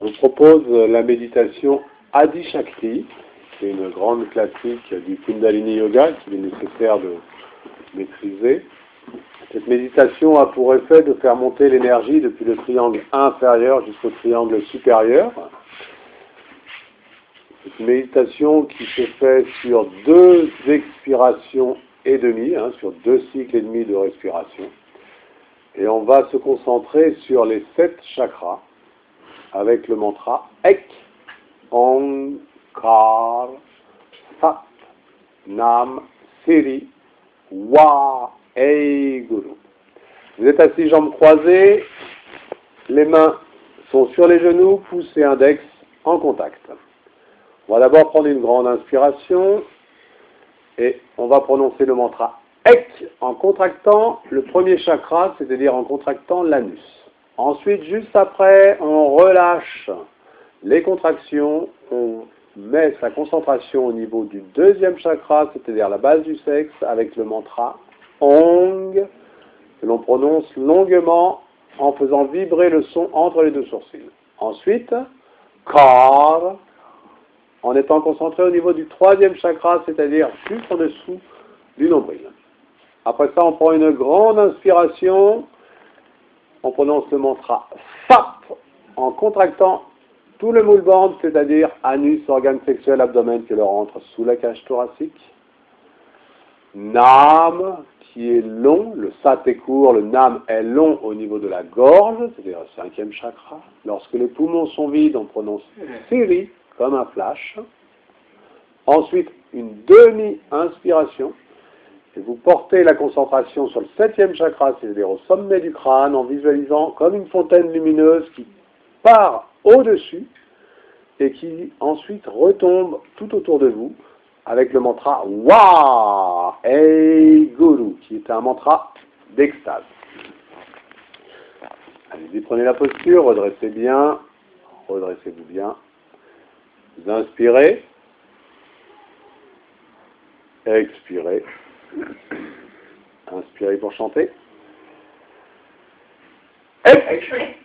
Je vous propose la méditation Adi Shakti, qui est une grande classique du Kundalini Yoga qu'il est nécessaire de maîtriser. Cette méditation a pour effet de faire monter l'énergie depuis le triangle inférieur jusqu'au triangle supérieur. C'est une méditation qui se fait sur 2 expirations et demie, sur 2 cycles et demi de respiration. Et on va se concentrer sur les 7 chakras avec le mantra Ek, Onkar, Sat, Nam, Siri, Wa, Ei, Guru. Vous êtes assis jambes croisées, les mains sont sur les genoux, pouce et index en contact. On va d'abord prendre une grande inspiration et on va prononcer le mantra Ek en contractant le premier chakra, c'est-à-dire en contractant l'anus. Ensuite, juste après, on relâche les contractions, on met sa concentration au niveau du deuxième chakra, c'est-à-dire la base du sexe, avec le mantra Ong, que l'on prononce longuement en faisant vibrer le son entre les 2 sourcils. Ensuite, Kar, en étant concentré au niveau du troisième chakra, c'est-à-dire juste en dessous du nombril. Après ça, on prend une grande inspiration, on prononce le mantra Sat en contractant tout le moule-bande, c'est-à-dire anus, organe sexuel, abdomen qui leur entre sous la cage thoracique. Nam, qui est long, le Sat est court, le Nam est long au niveau de la gorge, c'est-à-dire le 5e chakra. Lorsque les poumons sont vides, on prononce Siri, comme un flash. Ensuite, une demi-inspiration. Et vous portez la concentration sur le 7e chakra, c'est-à-dire au sommet du crâne, en visualisant comme une fontaine lumineuse qui part au-dessus et qui ensuite retombe tout autour de vous avec le mantra Wa Ei Guru, qui est un mantra d'extase. Allez-y, prenez la posture, redressez bien, redressez-vous bien. Vous inspirez, expirez. Inspirez pour chanter. Expirez.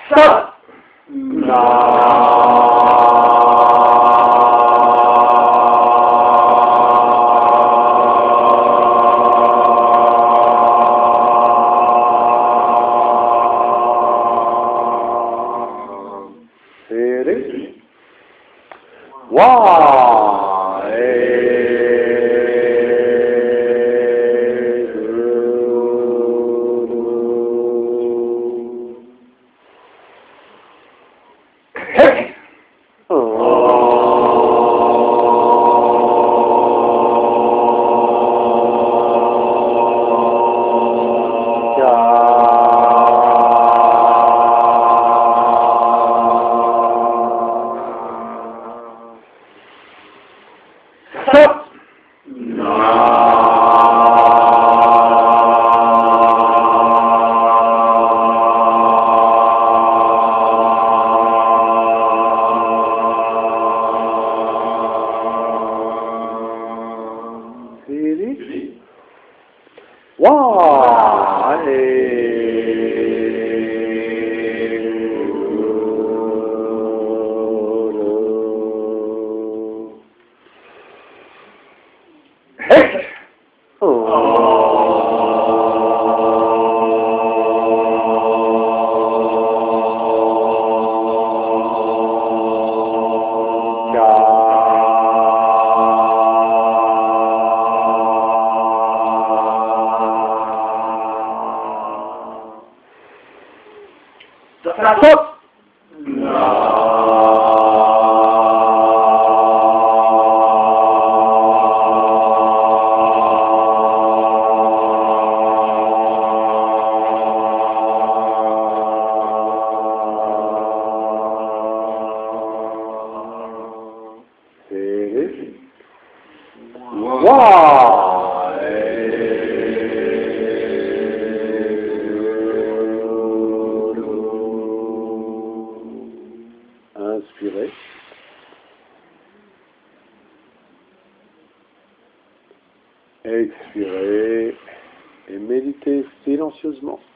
Stop. Siri. Hey! Stop! Siri. Hey! Stop! Siri. Inspirez. Expirez et méditez silencieusement.